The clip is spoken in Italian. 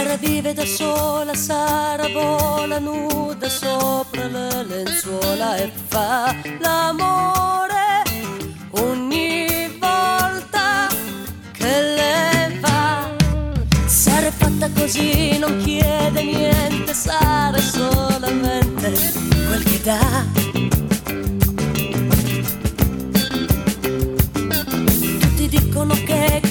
Sera vive da sola, Sara vola nuda sopra le lenzuola e fa l'amore ogni volta che le va. Sara è fatta così, non chiede niente, Sara è solamente quel che dà.